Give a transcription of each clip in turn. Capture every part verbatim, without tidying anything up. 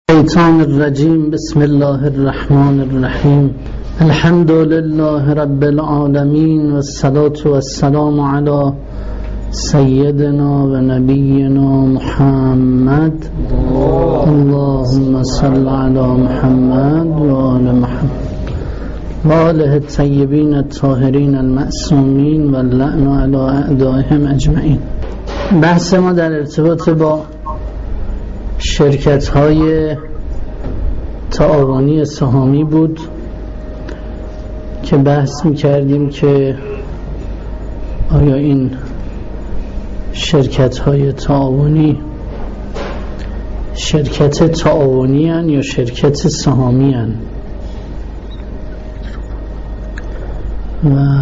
الشیطان الرجیم. بسم الله الرحمن الرحیم. الحمد لله رب العالمین و الصلاة و السلام علی سیدنا و نبینا محمد. اللهم صل علی محمد و آل محمد و آله الطیبین الطاهرین المعصومین و اللعن علی اعدائهم اجمعین. بحث ما در ارتباط با شرکت های تعاونی سهامی بود که بحث می کردیم که آیا این شرکت های تعاونی شرکت تعاونی هن یا شرکت سهامی هن و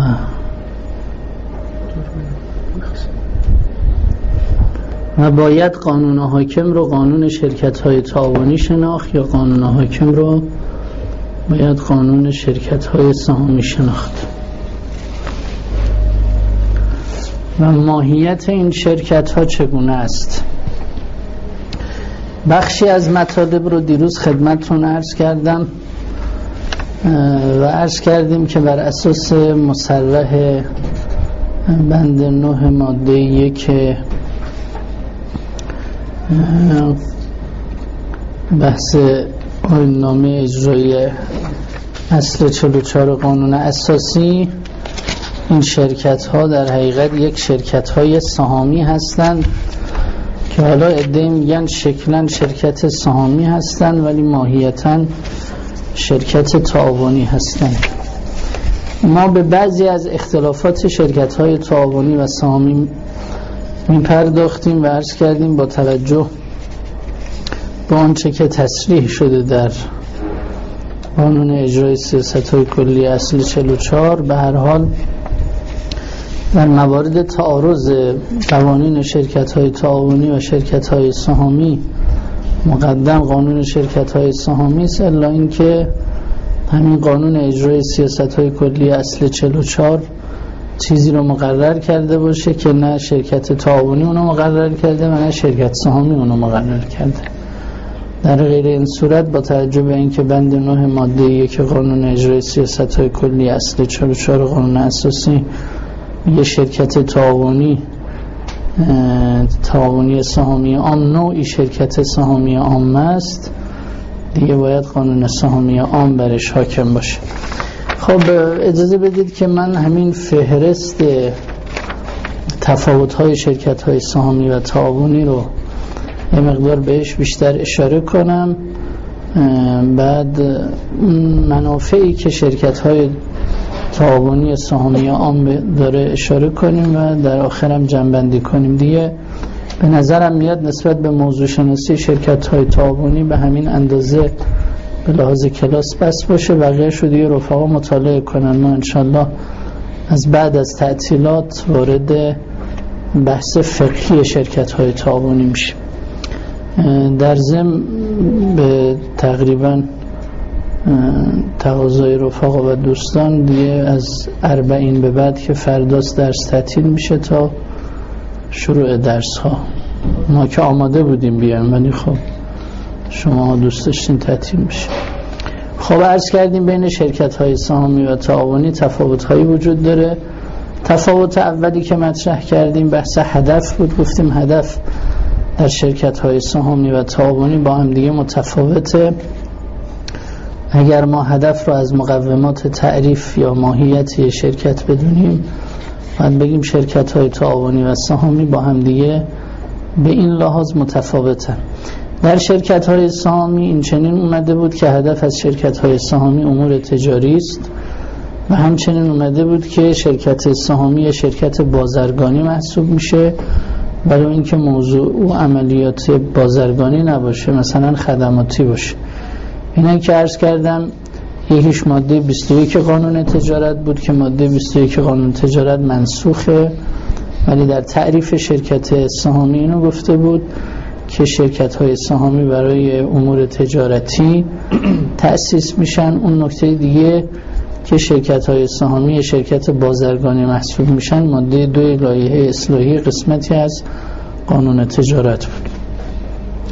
و باید قانون حاکم رو قانون شرکت های تعاونی شناخت یا قانون حاکم رو باید قانون شرکت های سهامی شناخت. و ماهیت این شرکت ها چگونه است؟ بخشی از مطالب رو دیروز خدمتتون عرض کردم و عرض کردیم که بر اساس مصرح بند نه ماده یک بحث آیین‌نامه اجرایی اصل چهل و چهار قانون اساسی، این شرکت ها در حقیقت یک شرکت های سهامی هستند که حالا عده‌ای میگن شکلاً شرکت سهامی هستند ولی ماهیتاً شرکت تعاونی هستند. ما به بعضی از اختلافات شرکت های تعاونی و سهامی می پرداختیم و عرض کردیم با توجه به آنچه که تصریح شده در قانون اجرای سیاست های کلی اصل چهل و چهار، به هر حال در موارد تعارض قوانین شرکت های تعاونی و شرکت های سهامی مقدم قانون شرکت های سهامی است، الا اینکه همین قانون اجرای سیاست های کلی اصل چهل و چهار چیزی رو مقرر کرده باشه که نه شرکت تعاونی اونو مقرر کرده و نه شرکت سهامی اونو مقرر کرده. در غیر این صورت با توجه به اینکه بند نه ماده یک قانون اجرای سیاست های کلی اصل چهل و چهار قانون اساسی یه شرکت تعاونی تعاونی سهامی عام نوعی شرکت سهامی عام است، دیگه باید قانون سهامی عام برش حاکم باشه. خب اجازه بدید که من همین فهرست تفاوت‌های شرکت‌های سهامی و تعاونی رو یه مقدار بهش بیشتر اشاره کنم، بعد منافعی که شرکت‌های تعاونی سهامی عام داره اشاره کنیم و در آخرم جمع‌بندی کنیم. دیگه به نظرم میاد نسبت به موضوع شناسی شرکت‌های تعاونی به همین اندازه به لحاظ کلاس بس باشه، بقیه شو دیگه رفقا مطالعه کنن. ما انشالله از بعد از تعطیلات وارد بحث فقهی شرکت های تعاونی میشیم. در ضمن به تقریبا تقاضای رفقا و دوستان دیگه از اربعین به بعد که فرداست درس تعطیل میشه تا شروع درس ها. ما که آماده بودیم بیایم ولی خب شما دوست داشتین تعطیل میشه. خب عرض کردیم بین شرکت های سهامی و تعاونی تفاوت هایی وجود داره. تفاوت اولی که مطرح کردیم بحث هدف بود. گفتیم هدف در شرکت های سهامی و تعاونی با هم دیگه متفاوته. اگر ما هدف رو از مقومات تعریف یا ماهیت شرکت بدونیم، باید بگیم شرکت های تعاونی و سهامی با هم دیگه به این لحاظ متفاوتن. در شرکت های سهامی این چنین اومده بود که هدف از شرکت های سهامی امور تجاری است و همچنین اومده بود که شرکت سهامی شرکت بازرگانی محسوب میشه، برای اینکه موضوع او عملیات بازرگانی نباشه، مثلا خدماتی باشه. اینا که عرض کردم یکیش ماده بیست و یک قانون تجارت بود که ماده بیست و یک قانون تجارت منسوخه، ولی در تعریف شرکت سهامی اینو گفته بود که شرکت های سهامی برای امور تجارتی تأسیس میشن. اون نکته دیگه که شرکت های سهامی شرکت بازرگانی محسوب میشن ماده دو لایحه اصلاحی قسمتی از قانون تجارت بود.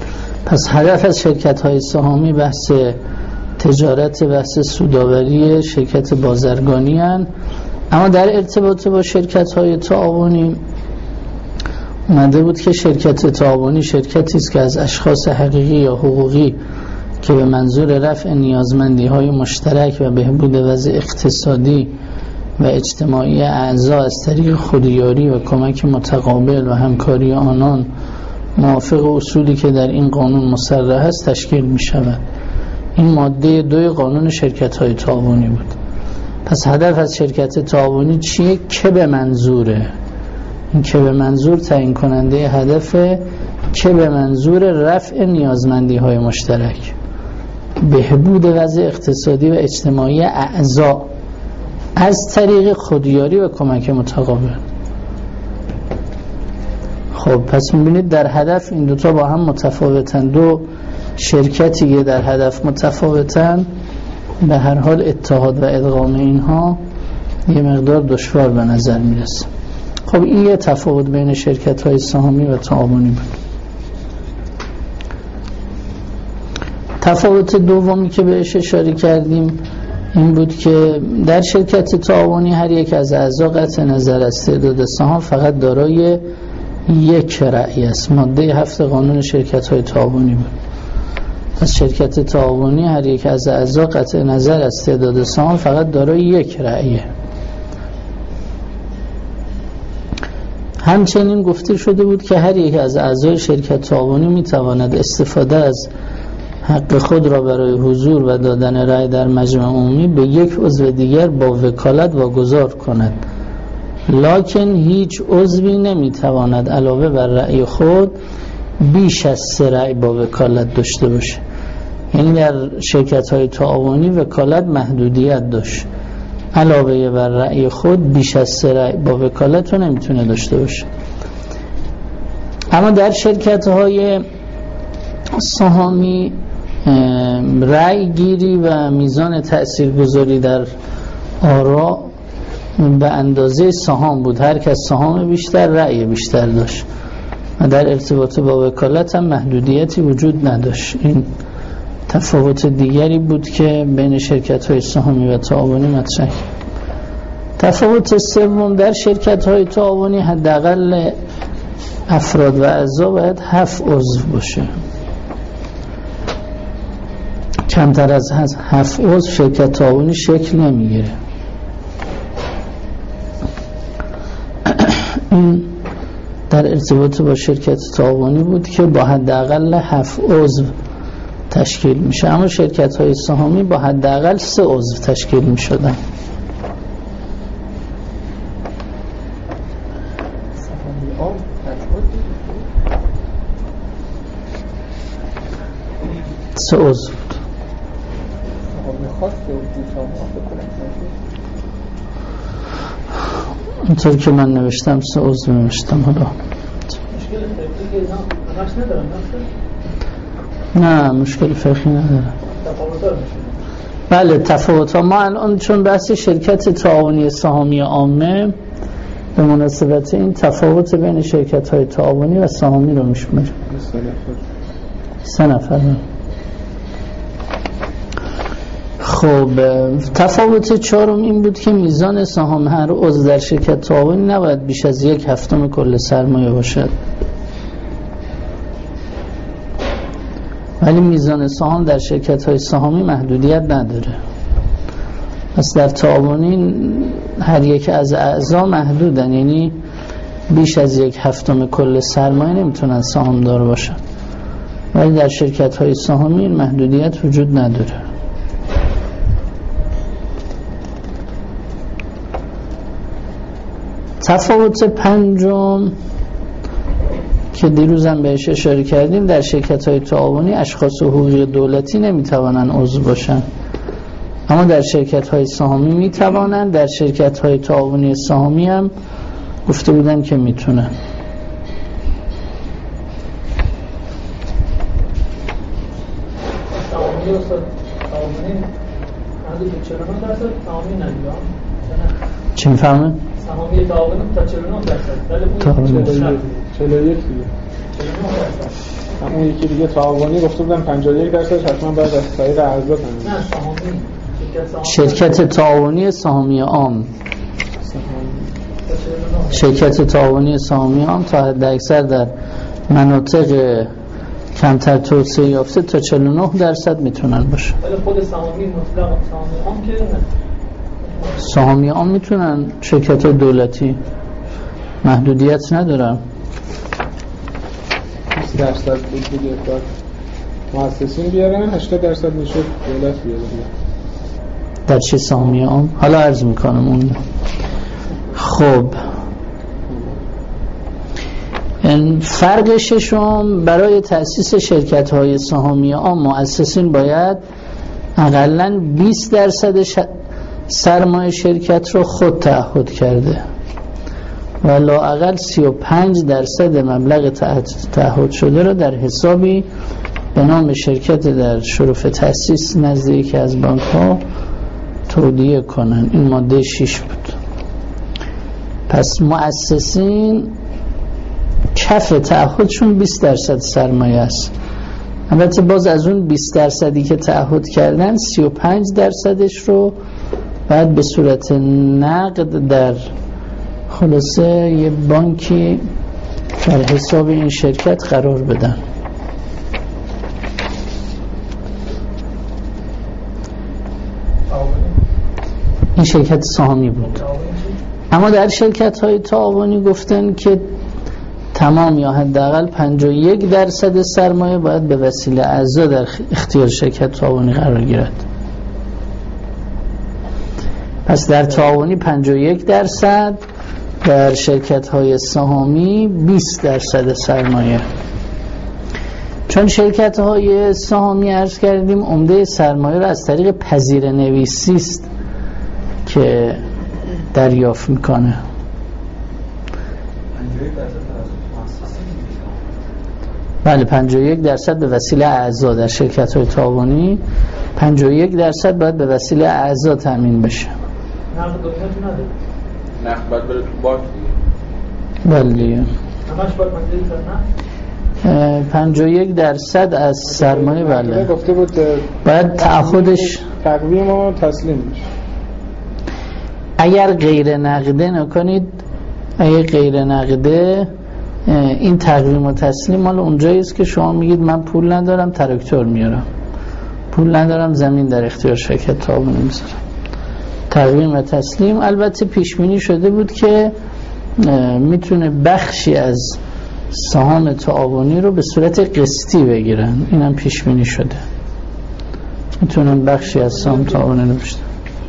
پس هدف از شرکت‌های سهامی بحث تجارت، بحث سودآوری، شرکت بازرگانی هن. اما در ارتباط با شرکت‌های تعاونی اومده بود که شرکت تعاونی شرکتی است که از اشخاص حقیقی یا حقوقی که به منظور رفع نیازمندی‌های مشترک و بهبود وضع اقتصادی و اجتماعی اعضا از طریق خودیاری و کمک متقابل و همکاری آنان موافق اصولی که در این قانون مصرح است تشکیل می شود. این ماده دوی قانون شرکت‌های تعاونی بود. پس هدف از شرکت تعاونی چیه؟ که به منظوره. این که به منظور تعیین کننده هدفه، که به منظور رفع نیازمندی‌های مشترک، بهبود وضع اقتصادی و اجتماعی اعضا از طریق خودیاری و کمک متقابل. خب پس میبینید در هدف این دوتا با هم متفاوتن. دو شرکتی که در هدف متفاوتن به هر حال اتحاد و ادغام اینها یه مقدار دشوار به نظر میرسه. خب این یه تفاوت بین شرکت‌های سهامی و تعاونی بود. تفاوت دومی که بهش اشاره کردیم این بود که در شرکت تعاونی هر یک از اعضا قطع نظر از تعداد سهام فقط دارای یک رأی است. ماده هفت قانون شرکت‌های تعاونی بود. از شرکت تعاونی هر یک از اعضا قطع نظر از تعداد سهام فقط دارای یک رأیه. همچنین گفته شده بود که هر یک از اعضای شرکت تعاونی میتواند استفاده از حق خود را برای حضور و دادن رأی در مجمع عمومی به یک عضو دیگر با وکالت واگذار کند، لکن هیچ عضوی نمیتواند علاوه بر رأی خود بیش از سه رأی با وکالت داشته باشه. یعنی در شرکت‌های تعاونی وکالت محدودیت داشت، علاوه بر رأی خود بیش از سه رأی با وکالت رو نمیتونه داشته باشه. اما در شرکت‌های سهامی رأی گیری و میزان تأثیرگذاری در آرا به اندازه سهام بود. هر کس سهام بیشتر رأی بیشتر داشت و در ارتباط با وکالت هم محدودیتی وجود نداشت. این تفاوت دیگری بود که بین شرکت‌های سهامی و تعاونی مطرح. تفاوت سوم در شرکت‌های تعاونی حداقل افراد و اعضا باید هفت عضو باشه. کمتر از هفت عضو شرکت تعاونی شکل نمیگیره. این در ارتباط با شرکت تعاونی بود که با حداقل هفت عضو تشکیل میشه. اما شرکت‌های سهامی با حداقل سه عضو تشکیل میشدن. سه عضو بود. اونطور که من نوشتم سه عضو نوشتم. حالا مشکل فقهی که همش ندارن؟ نه مشکل فقهی ندارن. تفاوت‌ها میشه. بله تفاوت‌ها. ما الان چون بحث شرکت تعاونی سهامی عامه به مناسبت این تفاوت بین شرکت‌های تعاونی و سهامی رو میشماریم. سه نفر. خب تفاوت چهارم این بود که میزان سهام هر عضو در شرکت تعاونی نباید بیش از یک هفتم کل سرمایه باشد، ولی میزان سهام در شرکت‌های سهامی محدودیت نداره. پس در تعاونی هر یک از اعضا محدودن، یعنی بیش از یک هفتم کل سرمایه نمیتونن سهام دار باشن، ولی در شرکت‌های سهامی این محدودیت وجود نداره. تفاوت پنجم که دیروزم بهش اشاره کردیم، در شرکت‌های تعاونی اشخاص حقوقی دولتی نمیتوانن عضو باشن، اما در شرکت‌های سهامی میتوانن. در شرکت‌های تعاونی سهامی هم گفته بودن که میتونن. سهامی استاد تعاونی حدود چهل و نه درصد، سهامی ندیدم. چی میفهمه؟ سهامی تعاونی تا چهل و نه درصد، ولی اون چهل و یک اون یکی دیگه تعاونی گفته بودن پنجاه و یک درصد حتما باید از طریق اعضا تامین. نه سهامی شرکت تعاونی سهامی عام، شرکت تعاونی سهامی عام تا حد اکثر در مناطق کمتر توسعه یافته تا چهل و نه درصد میتونن باشه. ولی خود سهامی مطلق سهامی عام که نه. سهامی عام میتونن، شرکت دولتی محدودیت ندارن. بیست درصد بود دیگه باید مؤسسین بیارن، هشتاد درصد میشد دولت بیاره. در چه سهامی عام؟ حالا عرض میکنم اون. خب فرق ششم، برای تأسیس شرکت های سهامی عام مؤسسین باید اقلاً بیست درصد ش... سرمایه شرکت رو خود تعهد کرده و لااقل سی و پنج درصد مبلغ تعهد شده رو در حسابی به نام شرکت در شرف تأسیس نزد یکی از بانک ها تودیع کنن. این ماده شش بود. پس مؤسسین کف تعهدشون بیست درصد سرمایه است. البته باز از اون بیست درصدی که تعهد کردن سی و پنج درصدش رو بعد به صورت نقد در خلاصه یه بانکی در حساب این شرکت قرار بدن. این شرکت سهامی بود. اما در شرکت های تعاونی گفتن که تمام یا حداقل پنجاه و یک درصد سرمایه باید به وسیله اعضا در اختیار شرکت تعاونی قرار گیرد. پس در تعاونی پنجاه و یک درصد، در شرکت های سهامی بیست درصد سرمایه. چون شرکت های سهامی عرض کردیم عمده سرمایه رو از طریق پذیر نویسی است که دریافت میکنه. بله پنجاه و یک درصد به وسیله اعضا در شرکت های تعاونی، پنجاه و یک درصد باید به وسیله اعضا تامین بشه. نقد دولت نداره. نقد باید بره تو بانک دیگه. بله دیگه. همش باید پنجاه نه؟ پنجاه و یک درصد از سرمایه بله. گفته بود باید تعهدش تقویم و تسلیم میشه. اگر غیر نقده نکنید، اگر غیر نقده این تقویم و تسلیم مال اونجایی است که شما میگید من پول ندارم تراکتور میارم، پول ندارم زمین در اختیار شرکت تعاونی میذارم. تقویم و تسلیم البته پیش بینی شده بود که میتونه بخشی از سهام تعاونی رو به صورت قسطی بگیرن، اینم پیش بینی شده، میتونن بخشی از سهام تعاونی رو بشن.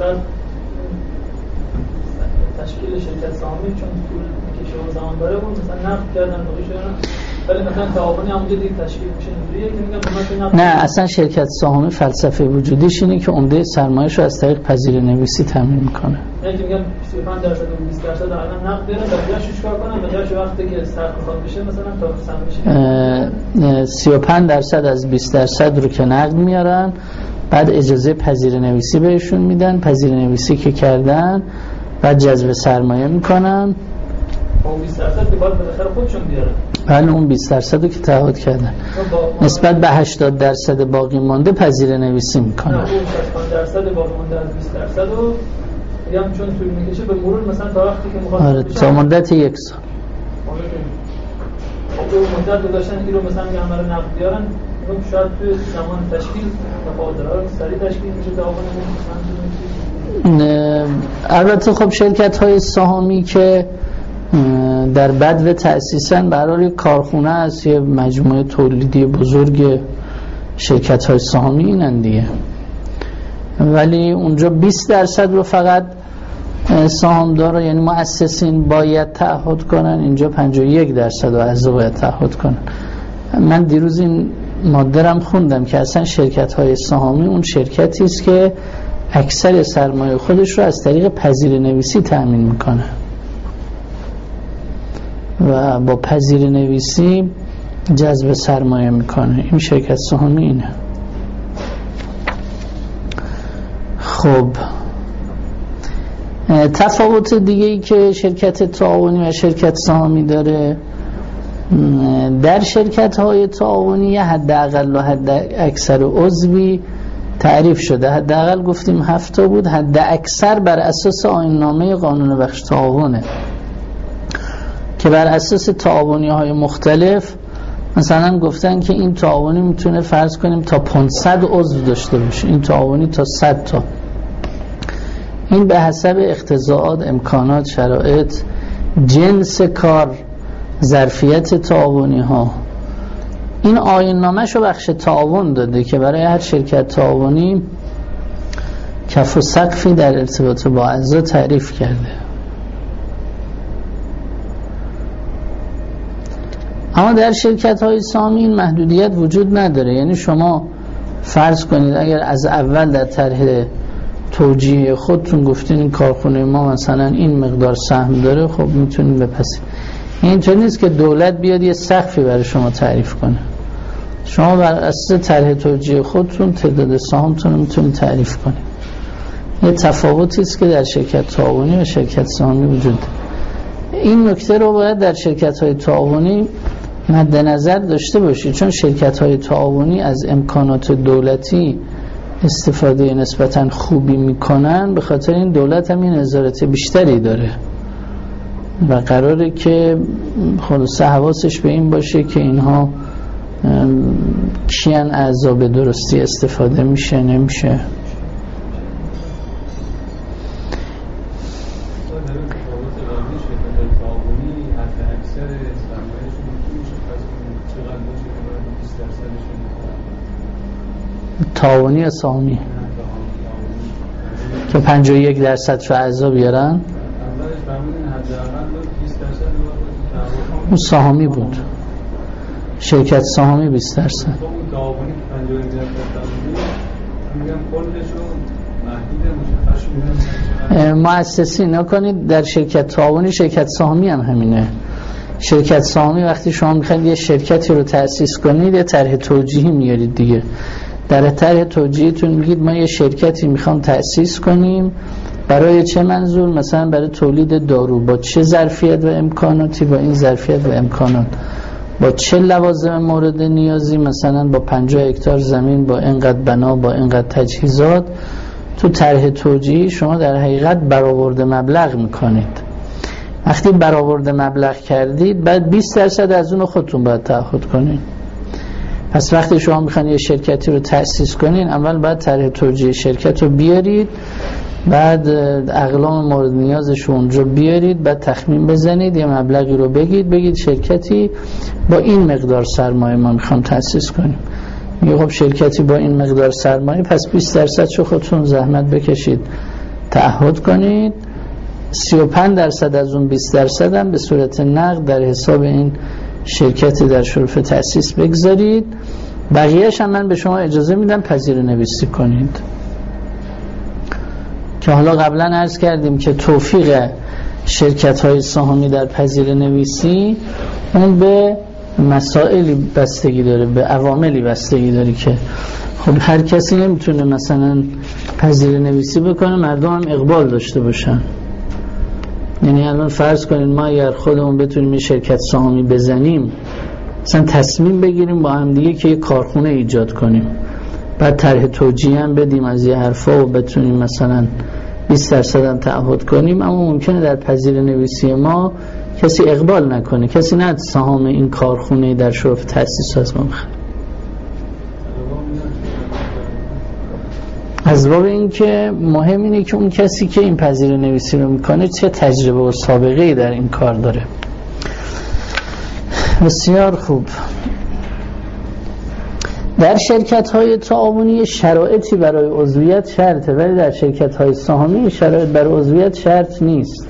تشکیل شرکت سهامی چون طول میکشه و زمان داره بود مثلا نقد کردن باقی شدن، ولی مثلا تعاونی همونجا دیگه تشکیل میشه اینجوریه که میگم نه اصلا شرکت سهامی فلسفه وجودیش اینه که عمده سرمایه‌شو از طریق پذیر نویسی تامین میکنه. یعنی میگم سی و پنج درصد و بیست درصد الان نقد بیارن بقیه‌اش چیکار کنن؟ بقیه‌اش وقتی که صرف میخواد بشه مثلا تا سهم بشه سی و پنج درصد از بیست درصد رو که نقد میارن، بعد اجازه پذیر نویسی بهشون میدن، پذیر نویسی که کردن بعد جذب سرمایه میکنن. اون بیست درصد که باید بالاخره خودشون بیارن. بله اون بیست درصد رو که تعهد کردن نسبت به هشتاد درصد باقی مانده پذیر نویسی میکنن. نه اون شصت و پنج درصد باقی مانده از بیست درصد رو میگم چون طول میکشه به مرور مثلا تا وقتی که میخواد آره تا مدت یک سال. اون مدت گذاشتن این رو مثلا میگم همه رو نقد بیارن، اون شاید توی زمان تشکیل تفاوت‌ها رو سریع تشکیل میشه تا آقا البته خب شرکت های سهامی که در بدو تأسیسن برای کارخونه است، یه مجموعه تولیدی بزرگ شرکت های سهامی اینن دیگه، ولی اونجا بیست درصد رو فقط سهامدار یعنی مؤسسین باید تعهد کنن، اینجا پنجاه و یک درصد رو اعضا باید تعهد کنن. من دیروز این ماده رم خوندم که اصلا شرکت های سهامی اون شرکتی است که اکثر سرمایه خودش رو از طریق پذیر نویسی تأمین میکنه و با پذیر نویسی جذب سرمایه میکنه. این شرکت سهامی اینه. خب تفاوت دیگه ای که شرکت تعاونی و شرکت سهامی داره در شرکت های تعاونی حد اقل و حد اکثر عضوی تعریف شده. حد اقل گفتیم هفت بود، حد اکثر بر اساس آیین نامه قانون بخش تعاونه که بر اساس تعاونی های مختلف مثلا گفتن که این تعاونی میتونه فرض کنیم تا پانصد عضو داشته باشه، این تعاونی تا صد تا. این به حسب اقتضاعات، امکانات، شرایط، جنس کار، ظرفیت تعاونی ها. این آیین نامه شو بخش تعاون داده که برای هر شرکت تعاونی کف و سقفی در ارتباط با اعضا تعریف کرده. اما در شرکت های سهامی این محدودیت وجود نداره. یعنی شما فرض کنید اگر از اول در طرح توجیه خودتون گفتین این کارخونه ما مثلا این مقدار سهم داره، خب میتونید بپسید. اینطور نیست که دولت بیاد یه سقفی برای شما تعریف کنه. شما بر اساس طرح توجیه خودتون تعداد سهامتون رو میتونید تعریف کنید. یه تفاوتی است که در شرکت تعاونی و شرکت سهامی وجود داره. این نکته رو باید در شرکت های تعاونی مد نظر داشته باشید، چون شرکت های تعاونی از امکانات دولتی استفاده نسبتاً خوبی میکنن، به خاطر این دولت هم این نظارت بیشتری داره و قراره که خلاصه حواسش به این باشه که اینها کیان اعضا به درستی استفاده میشه نمیشه. تعاونی یا سهامی که پنجاه و یک درصد رو اعضا بیارن، اون سهامی بود. شرکت سهامی بیست درصد. مؤسسی نکنید در شرکت تعاونی، شرکت سهامی هم همینه. شرکت سهامی وقتی شما میخواید یه شرکتی رو تأسیس کنید یه طرح توجیهی میارید دیگه. در طرح توجیهتون میگید ما یه شرکتی میخوام تأسیس کنیم برای چه منظور؟ مثلا برای تولید دارو، با چه ظرفیت و امکاناتی، با این ظرفیت و امکانات، با چه لوازم مورد نیازی، مثلا با پنجاه هکتار زمین، با اینقدر بنا، با اینقدر تجهیزات. تو طرح توجیهی شما در حقیقت برآورد مبلغ میکنید. وقتی برآورد مبلغ کردید بعد بیست درصد از اون خودتون باید تعهد کنید. پس وقتی شما میخواین یه شرکتی رو تأسیس کنین اول باید طرح توجیه شرکت رو بیارید، بعد اقلام مورد نیازش رو اونجا بیارید، بعد تخمین بزنید، یه مبلغی رو بگید بگید شرکتی با این مقدار سرمایه ما میخوام تأسیس کنیم. میگه خب شرکتی با این مقدار سرمایه، پس بیست درصد شو خودتون زحمت بکشید تعهد کنید، سی و پنج درصد از اون بیست درصد هم به صورت نقد در حساب این شرکتی در شرف تأسیس بگذارید، بقیه‌اش هم من به شما اجازه میدم پذیره نویسی کنید. که حالا قبلا عرض کردیم که توفیق شرکت های سهامی در پذیره نویسی اون به مسائلی بستگی داره، به عواملی بستگی داره که خب هر کسی نمیتونه مثلا پذیره نویسی بکنه مردم هم اقبال داشته باشن. یعنی الان فرض کنید ما اگر خودمون بتونیم یه شرکت سهامی بزنیم، مثلا تصمیم بگیریم با هم دیگه که یه کارخونه ایجاد کنیم، بعد طرح توجیه هم بدیم از یه حرفا و بتونیم مثلا بیست درصد هم تعهد کنیم، اما ممکنه در پذیره نویسی ما کسی اقبال نکنه، کسی نه سهام این کارخونه در شرف تأسیس از ما بخره. از باب این که مهم اینه که اون کسی که این پذیره نویسی رو میکنه چه تجربه و سابقه‌ای در این کار داره. بسیار خوب. در شرکت های تعاونی شرایطی برای عضویت شرطه، ولی در شرکت های سهامی شرایط برای عضویت شرط نیست.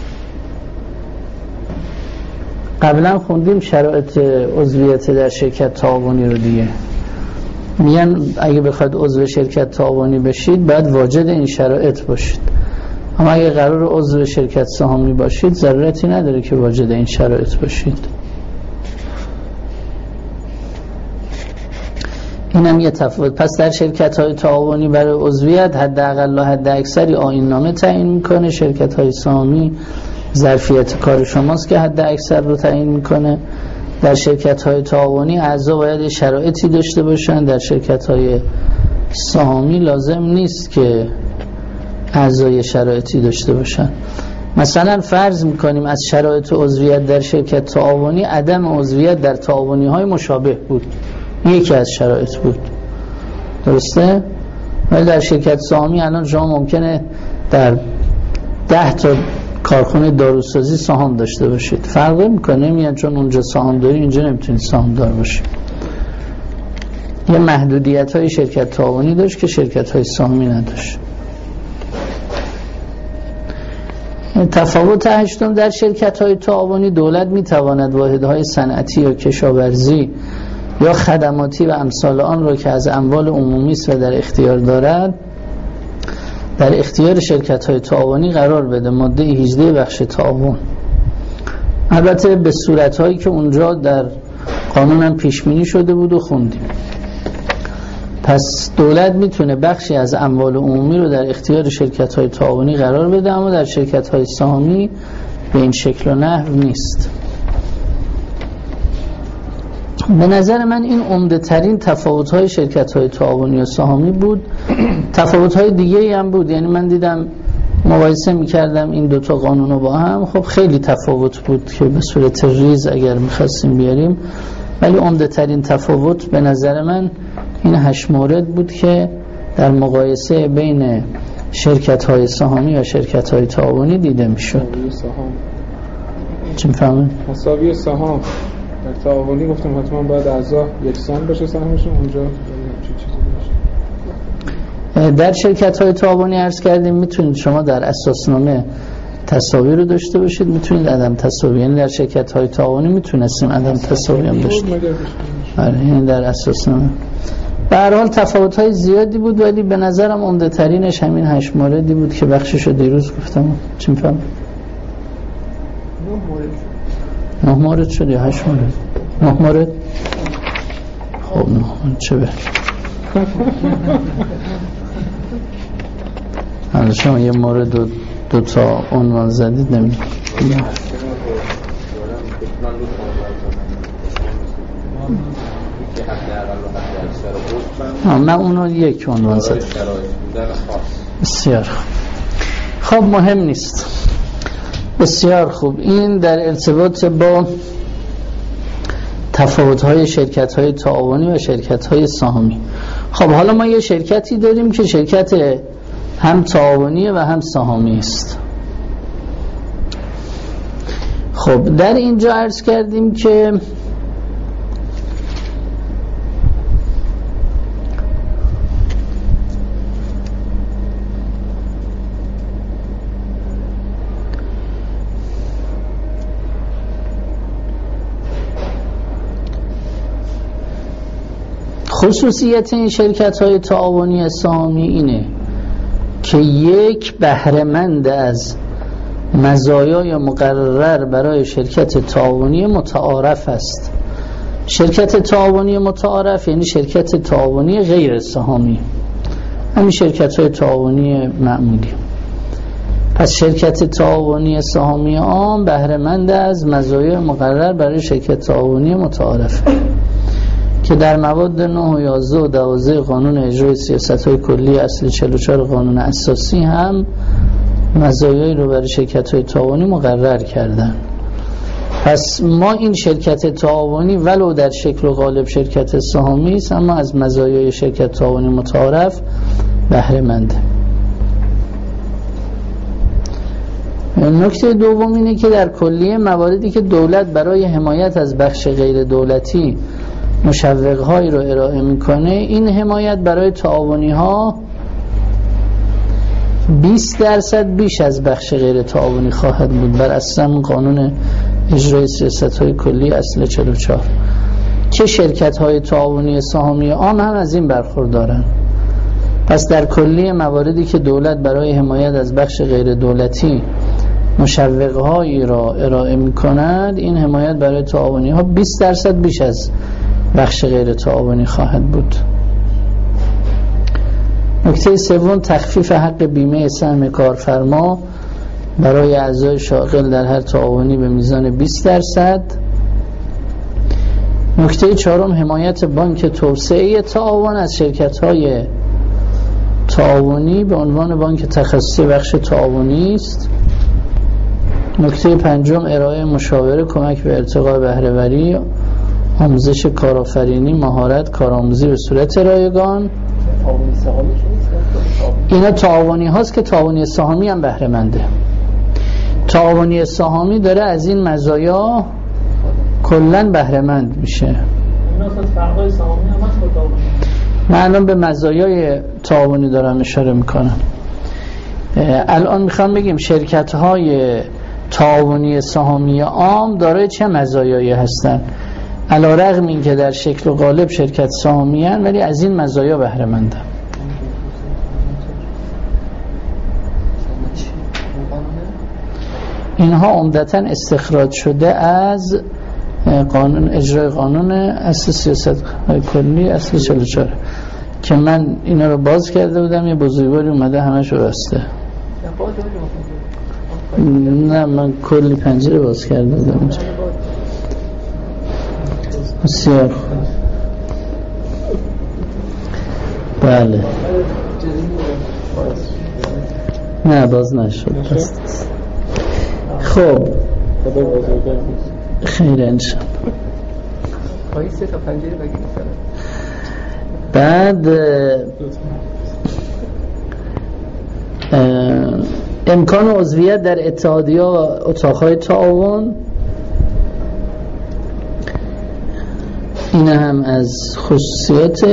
قبلا خوندیم شرایط عضویت در شرکت تعاونی رو دیگه. میگن اگه بخواید عضو شرکت تعاونی بشید باید واجد این شرایط باشید، اما اگه قرار عضو شرکت سهامی باشید ضرورتی نداره که واجد این شرایط باشید. اینم یه تفاوت. پس در شرکت های تعاونی برای عضویت حداقل و حد اکثری آیین نامه تعیین میکنه. شرکت های سهامی ظرفیت کار شماست که حد اکثر رو تعیین میکنه. در شرکت‌های تعاونی اعضا باید شرایطی داشته باشن، در شرکت‌های سهامی لازم نیست که اعضای شرایطی داشته باشن. مثلا فرض میکنیم از شرایط عضویت در شرکت تعاونی عدم عضویت در تعاونی‌های مشابه بود، یکی از شرایط بود، درسته؟ ولی در شرکت سهامی الان شما ممکنه در ده تا کارخونه داروسازی سهام داشته باشید، فرق میکنه، میگن چون اونجا سهام داری اینجا نمیتونید سهام دار باشید. یه محدودیت های شرکت تعاونی داشت که شرکت های سهامی نداشت. تفاوت هشتم، در شرکت های تعاونی دولت میتواند واحدهای صنعتی یا کشاورزی یا خدماتی و امثال آن را که از اموال عمومی است و در اختیار دارد در اختیار شرکت‌های تعاونی قرار بده. ماده هجده بخش تعاون، البته به صورت‌هایی که اونجا در قانون هم پیش بینی شده بود و خوندیم. پس دولت میتونه بخشی از اموال عمومی رو در اختیار شرکت‌های تعاونی قرار بده، اما در شرکت‌های سهامی به این شکل و نحو نیست. به نظر من این عمده ترین تفاوت‌های شرکت‌های تعاونی و سهامی بود. تفاوت‌های دیگه‌ای هم بود، یعنی من دیدم مقایسه می‌کردم این دوتا قانون رو با هم، خب خیلی تفاوت بود که به صورت ریز اگر می‌خواستیم بیاریم، ولی عمده ترین تفاوت به نظر من این هشت مورد بود که در مقایسه بین شرکت‌های سهامی و شرکت‌های تعاونی دیده می‌شد. چی می‌فهمید؟ مساوی سهام در تعاونی گفتم حتما باید اعضا یکسان باشه سهمشون، اونجا چه چیزی باشه؟ در شرکت‌های تعاونی عرض کردیم میتونید شما در اساسنامه تساوی رو داشته باشید، میتونید عدم تساوی، یعنی در شرکت‌های تعاونی میتونستیم عدم تساوی هم داشته باشیم. آره، یعنی در اساسنامه. به هر حال تفاوت‌های زیادی بود، ولی به نظرم عمده ترینش همین هشت موردی بود که بخشش رو دیروز گفتم. چی می‌فهمم؟ نه مورد شد یا هشت مورد؟ نه مورد؟ خب نه مورد چه بر حالا شما یه مورد دو, دو تا عنوان زدید نمید من اونو یک عنوان زدم. بسیار خب، خب مهم نیست. بسیار خوب، این در ارتباط با تفاوت‌های شرکت‌های تعاونی و شرکت‌های سهامی. خب حالا ما یه شرکتی داریم که شرکت هم تعاونی و هم سهامی است. خب در اینجا عرض کردیم که خصوصیت این شرکت‌های تعاونی سهامی اینه که یک بهره‌مند از مزایای مقرر برای شرکت تعاونی متعارف است. شرکت تعاونی متعارف یعنی شرکت تعاونی غیر سهامی، همین شرکت‌های تعاونی معمولی. پس شرکت تعاونی سهامی عام بهره‌مند از مزایای مقرر برای شرکت تعاونی متعارف که در مواد نه و یازده و دوازده قانون اجرای سیاست‌های کلی اصل چهل و چهار قانون اساسی هم مزایایی رو برای شرکت‌های تعاونی مقرر کردن. پس ما این شرکت تعاونی ولو در شکل و قالب شرکت سهامی است، اما از مزایای شرکت تعاونی متعارف بهره منده. نکته دوم اینه که در کلیه مواردی که دولت برای حمایت از بخش غیر دولتی مشوق‌هایی رو ارائه میکنه، این حمایت برای تعاونی ها بیست درصد بیش از بخش غیر تعاونی خواهد بود بر اساس قانون اجرای سیاست‌های کلی اصل چهل و چهار که شرکت‌های تعاونی سهامی عام هم از این برخوردارن. پس در کلیه مواردی که دولت برای حمایت از بخش غیر دولتی مشوق‌هایی را ارائه می‌کند، این حمایت برای تعاونی ها بیست درصد بیش از بخش غیر تعاونی خواهد بود. نکته سوم، تخفیف حق بیمه سهم کارفرما برای اعضای شاغل در هر تعاونی به میزان بیست درصد نکته چهارم حمایت بانک توسعه تعاون از شرکت‌های تعاونی به عنوان بانک تخصصی بخش تعاونی است. نکته پنجم ارائه مشاوره کمک به ارتقاء بهره‌وری، آموزش کارآفرینی، مهارت، کارآموزی به صورت رایگان. تعاونی سهامی چیست؟ اینا تعاونی هاست که تعاونی سهامی هم بهره منده. تعاونی سهامی داره از این مزایا کلن بهره مند میشه. اینا اصلا فرقای سهامی هم هست با تعاونی. من الان به مزایای تعاونی دارم اشاره میکنم. الان میخوام بگیم شرکت های تعاونی سهامی عام دارای چه مزایایی هستن؟ علی‌رغم این که در شکل و قالب شرکت سهامی هستن ولی از این مزایا بهره مندن. اینها عمدتاً استخراج شده از قانون اجرای قانون اصل سیاست کلی اصل چهل و چهار که من اینا رو باز کرده بودم، یه بزرگواری اومده همش رو بسته. نه من کلی پنجره باز کرده بودم. بسیار بله نه باز نشد. خب خیر انشاءالله. سه تا پنجره بگید مثلا. بعد امکان عضویت در اتحادیه و اتاقهای تعاون، این هم از خصوصیات.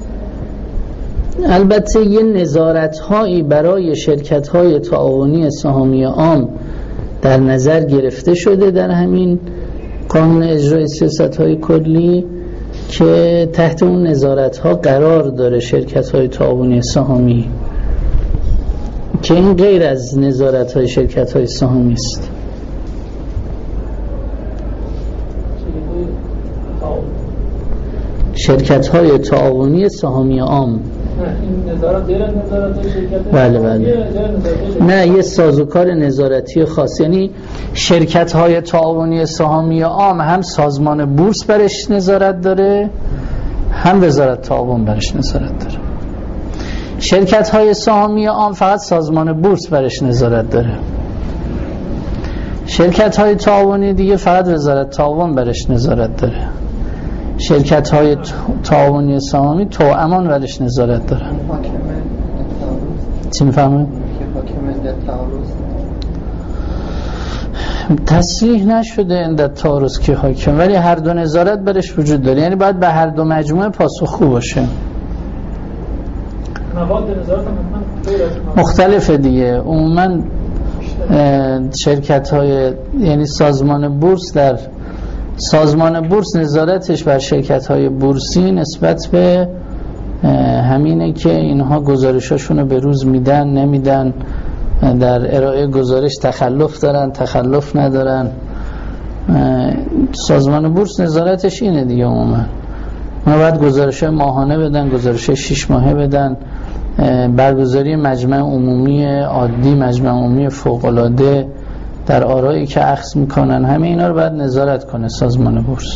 البته یه نظارت هایی برای شرکت های تعاونی سهامی عام در نظر گرفته شده در همین قانون اجرای سیاست های کلی که تحت اون نظارت ها قرار داره شرکت های تعاونی سهامی، که این غیر از نظارت های شرکت های سهامی است. شرکت های تعاونی سهامی عام این نظارت غیر از نظارت های شرکت؟ بله بله. نه یه سازوکار نظارتی خاص، یعنی شرکت های تعاونی سهامی عام هم سازمان بورس برش نظارت داره، هم وزارت تعاون برش نظارت داره. شرکت های سهامی عام فقط سازمان بورس برش نظارت داره. شرکت های تعاونی دیگه فقط وزارت تعاون برش نظارت داره. شرکت های تعاونی سهامی توأمان برش نظارت داره. چی میفهمه؟ تصریح نشده اندت تعارض که حاکم، ولی هر دو نظارت برش وجود داره، یعنی باید به هر دو مجموعه پاسخگو باشه. مختلفه دیگه. عموما شرکت های یعنی سازمان بورس در سازمان بورس نظارتش بر شرکت های بورسی نسبت به همینه که اینها گزارشاشون رو به روز میدن نمیدن، در ارائه گزارش تخلف دارن تخلف ندارن. سازمان بورس نظارتش اینه دیگه. عموما اونا باید گزارش ماهانه بدن، گزارش شش ماهه بدن، برگزاری مجمع عمومی عادی، مجمع عمومی فوق‌العاده در آرایی که اخذ میکنن، همه اینا رو باید نظارت کنه سازمان بورس.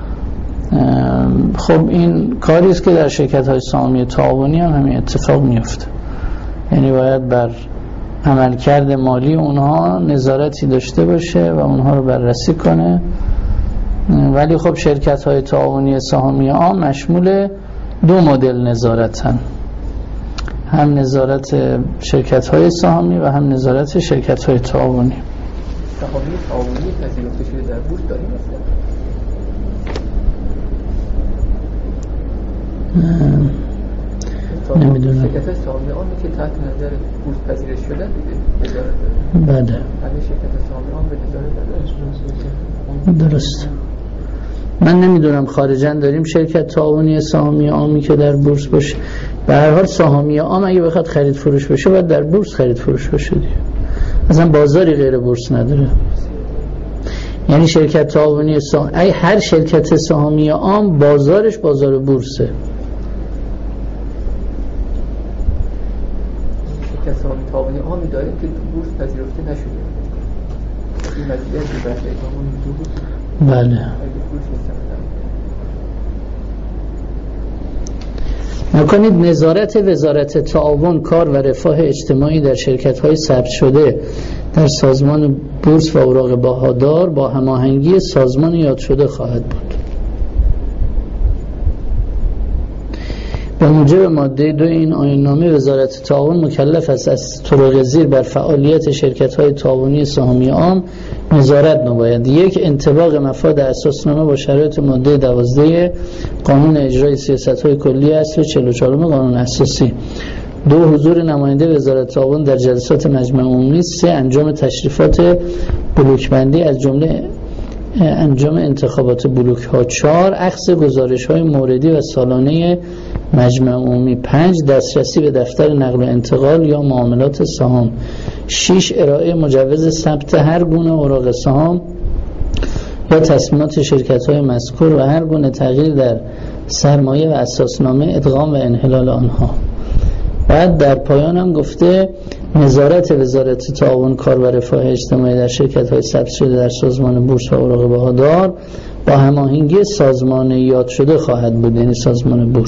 خب این کاری است که در شرکت های سهامی تعاونی هم همین اتفاق میفته، یعنی باید بر عملکرد مالی اونها نظارتی داشته باشه و اونها رو بررسی کنه. ولی خب شرکت های تعاونی سهامی عام مشمول دو مدل نظارتن، هم نظارت شرکت های سهامی و هم نظارت شرکت های تعاونی. سهامی تعاونی پذیرفته شده در بورس داریم مثلا؟ نمیدونم. شرکت های سهامی عامی که تحت نظر بورس پذیرش شده دیگه نظارت داره. بله. همه شرکت سهامی عام به نظارت داره. درست. من نمیدونم خارجاً داریم شرکت تعاونی سهامی عامی که در بورس باشه. به هر حال سهامی عام اگه بخواد خرید فروش بشه باید در بورس خرید فروش بشه دیگه. اصلا بازاری غیر بورس نداره. یعنی شرکت تعاونی سهامی، ای هر شرکت سهامی عام بازارش بازار بورسه. شرکت سهامی تعاونی عامی داره که بورس پذیرفته نشده. این مسئله بحث اقامون دو بود. بله. نکنید نظارت وزارت تعاون کار و رفاه اجتماعی در شرکت‌های ثبت شده در سازمان بورس و اوراق بهادار با هماهنگی سازمان یاد شده خواهد بود. به موجب ماده دو این آیین‌نامه وزارت تعاون مکلف است از طرق زیر بر فعالیت شرکت‌های تعاونی سهامی عام نظارت نماید: یک، انطباق مفاد اساسنامه با شرایط ماده دوازده قانون اجرای سیاست‌های کلی اصل چهل و چهار قانون اساسی. دو، حضور نماینده وزارت تعاون در جلسات مجمع عمومی. سه، انجام تشریفات بلوکبندی از جمله انجام انتخابات بلوک ها. چهار، اخذ گزارش های موردی و سالانه مجمع عمومی. پنج، دسترسی به دفتر نقل و انتقال یا معاملات سهام. شش، ارائه مجوز ثبت هر گونه اوراق سهام یا تصمیمات شرکت های مذکور و هر گونه تغییر در سرمایه و اساسنامه، ادغام و انحلال آنها. بعد در پایان هم گفته نظارت وزارت تعاون کار و رفاه اجتماعی در شرکت‌های ثبت شده در سازمان بورس و اوراق بهادار با هماهنگی سازمان یاد شده خواهد بود، یعنی سازمان بورس.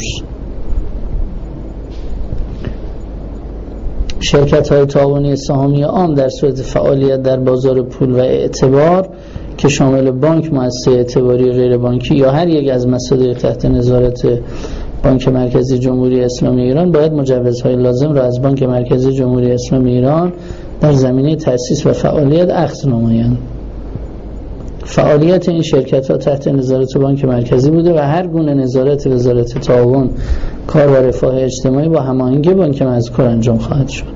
شرکت‌های تعاونی سهامی عام در صورت فعالیت در بازار پول و اعتبار که شامل بانک، مؤسسه اعتباری غیر بانکی یا هر یک از مصادیق تحت نظارت بانک مرکزی جمهوری اسلامی ایران باید مجوزهای لازم را از بانک مرکزی جمهوری اسلامی ایران در زمینه تأسیس و فعالیت اخذ نمایند. فعالیت این شرکت‌ها تحت نظارت بانک مرکزی بوده و هر گونه نظارت وزارت تعاون کار و رفاه اجتماعی با هماهنگی بانک مذکور انجام خواهد شد.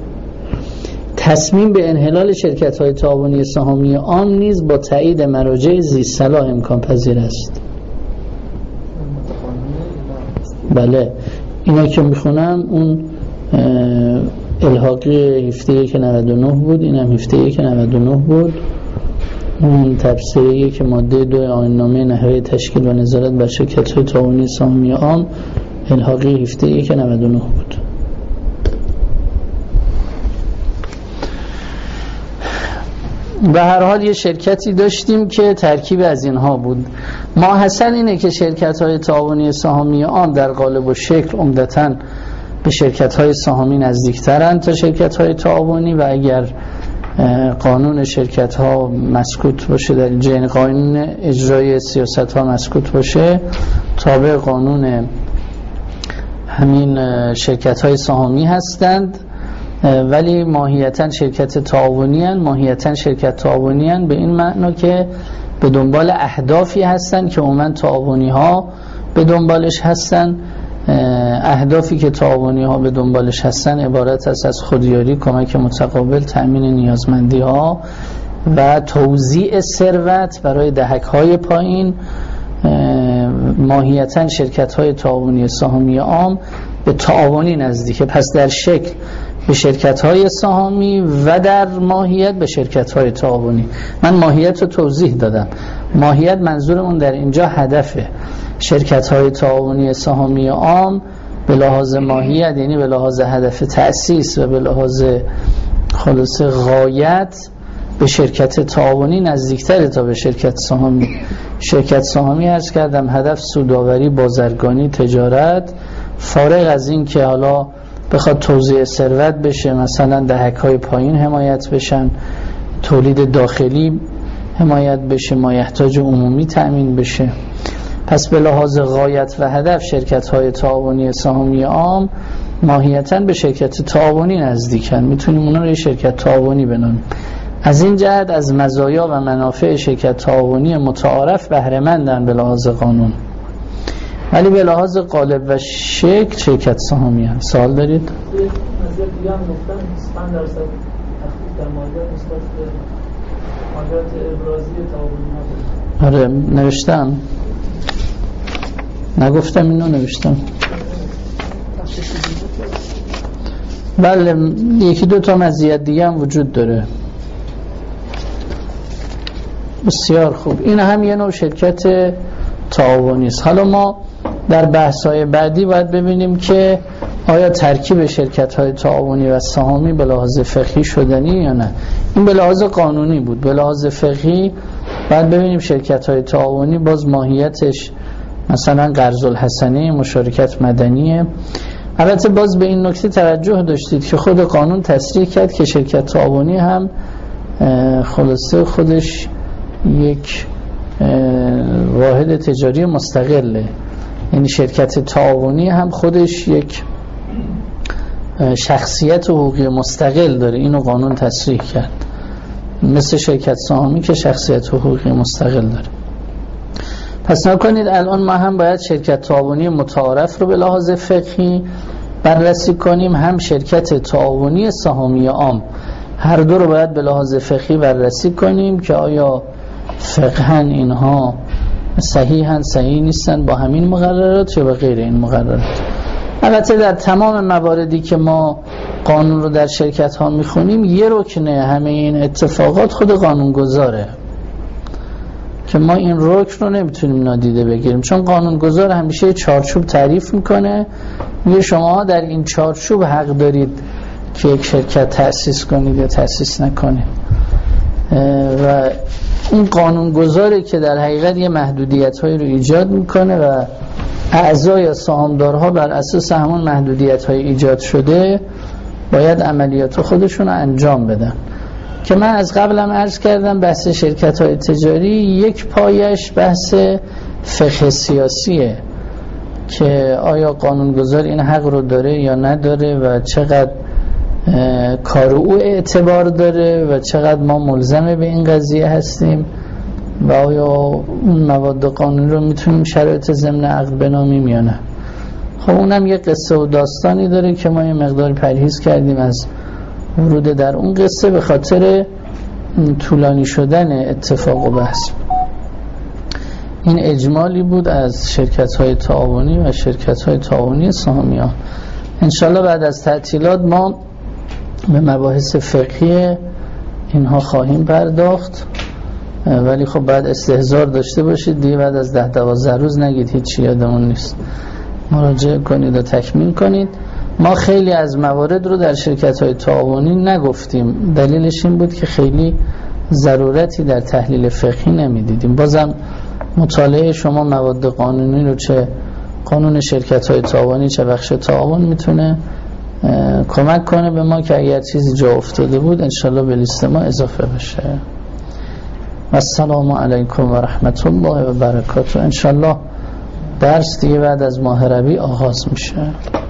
تصمیم به انحلال شرکت‌های تعاونی سهامی عام نیز با تایید مراجع ذی‌صلاح امکان پذیر است. بله، اینا که میخونم اون الحاقی هفده یک نود و نه بود، اینم هفده یک نود و نه بود. اون تبصره که ماده دو آیین‌نامه نحوه تشکیل و نظارت بر شرکت‌های تعاونی سهامی عام الحاقی هفده یک نود و نه بود. به هر حال یه شرکتی داشتیم که ترکیب از اینها بود. ماحصل اینه که شرکت‌های تعاونی سهامی عام در قالب و شکل عمدتاً به شرکت‌های سهامی نزدیک‌ترند تا شرکت‌های تعاونی و اگر قانون شرکت‌ها مسکوت باشه، در جین قانون اجرای سیاست‌ها مسکوت باشه، تابع قانون همین شرکت‌های سهامی هستند، ولی ماهیتاً شرکت تعاونی هستند. ماهیتاً شرکت تعاونی هستند به این معنا که به دنبال اهدافی هستند که عموماً تعاونی ها به دنبالش هستند. اهدافی که تعاونی ها به دنبالش هستند عبارت است از خودیاری، کمک متقابل، تأمین نیازمندی ها و توزیع ثروت برای دهک های پایین. ماهیتاً شرکت های تعاونی سهامی عام به تعاونی نزدیکه، پس در شکل به شرکت‌های سهامی و در ماهیت به شرکت‌های تعاونی. من ماهیت رو توضیح دادم. ماهیت منظورمون در اینجا هدفه. شرکت‌های تعاونی سهامی عام به لحاظ ماهیت، یعنی به لحاظ هدف تأسیس و به لحاظ خلاص غایت، به شرکت تعاونی نزدیکتره تا به شرکت سهامی. شرکت سهامی عرض کردم هدف سودآوری، بازرگانی، تجارت، فارغ از این که حالا بخواد توزیع ثروت بشه، مثلا دهک‌های پایین حمایت بشن، تولید داخلی حمایت بشه، مایحتاج عمومی تأمین بشه. پس به لحاظ غایت و هدف شرکت‌های تعاونی سهامی عام ماهیتاً به شرکت تعاونی نزدیکن، میتونیم اونا رو یه شرکت تعاونی بنامیم. از این جهت از مزایا و منافع شرکت تعاونی متعارف بهره مندن به لحاظ قانون، ولی به لحاظ قالب و شکل شرکت سهامی هم. سوال دارید؟ یه نظر دیگه هم گفتن پنج درصد تخفیف در مالیات نسبت به مالیات ابرازی تعاونی ها. آره نوشتم، نگفتم اینو، نوشتم. بله، یکی دو تا مزیت دیگه هم وجود داره. بسیار خوب، این هم یه نوع شرکت تعاونی است. حالا ما در بحث‌های بعدی باید ببینیم که آیا ترکیب شرکت‌های تعاونی و سهامی به لحاظ فقهی شدنی یا نه. این به لحاظ قانونی بود. به لحاظ فقهی باید ببینیم شرکت‌های تعاونی باز ماهیتش مثلا قرض الحسنه، مشارکت مدنیه. البته باز به این نکته توجه داشتید که خود قانون تصریح کرد که شرکت تعاونی هم خلاصه خودش یک واحد تجاری مستقله، یعنی شرکت تعاونی هم خودش یک شخصیت حقوقی مستقل داره. اینو قانون تصریح کرد، مثل شرکت سهامی که شخصیت حقوقی مستقل داره. پس نکنید الان ما هم باید شرکت تعاونی متعارف رو به لحاظ فقهی بررسی کنیم، هم شرکت تعاونی سهامی عام، هر دو رو باید به لحاظ فقهی بررسی کنیم که آیا فقهن اینها صحیحن صحیح نیستن با همین مقررات یا با غیر این مقررات. البته در تمام مواردی که ما قانون رو در شرکت ها میخونیم یه رکنه همه این اتفاقات خود قانونگذاره که ما این رکن رو نمیتونیم نادیده بگیریم، چون قانونگذار همیشه چارچوب تعریف میکنه، میگه شما در این چارچوب حق دارید که یک شرکت تأسیس کنید یا تأسیس نکنید و این قانونگذاره که در حقیقت یه محدودیت هایی رو ایجاد میکنه و اعضا یا سهامدارها بر اساس همون محدودیت های ایجاد شده باید عملیات خودشون رو انجام بدن. که من از قبلم عرض کردم بحث شرکت های تجاری یک پایش بحث فقه سیاسیه که آیا قانونگذار این حق رو داره یا نداره و چقدر کار او اعتبار داره و چقدر ما ملزم به این قضیه هستیم و آیا اون مواد قانونی رو میتونیم شرایط ضمن عقد بنامیم یا نه. خب اونم یه قصه و داستانی داره که ما یه مقدار پرهیز کردیم از ورود در اون قصه به خاطر طولانی شدن اتفاق و بحث. این اجمالی بود از شرکت های تعاونی و شرکت های تعاونی سهامی ها. انشالله بعد از تعطیلات ما به مباحث فقهی اینها خواهیم پرداخت، ولی خب بعد استحضار داشته باشید دیگه، بعد از ده دوازده روز نگید هیچی یادمون نیست، مراجعه کنید و تکمیل کنید. ما خیلی از موارد رو در شرکت های تعاونی نگفتیم، دلیلش این بود که خیلی ضرورتی در تحلیل فقهی نمیدیدیم. بازم مطالعه شما مواد قانونی رو، چه قانون شرکت های تعاونی چه بخش تعاون، میتونه کمک کنه به ما که اگر چیزی جا افتاده بود انشالله به لیست ما اضافه بشه. و السلام علیکم و رحمت الله و برکاته. انشالله درس دیگه بعد از ماه ربیع آغاز میشه.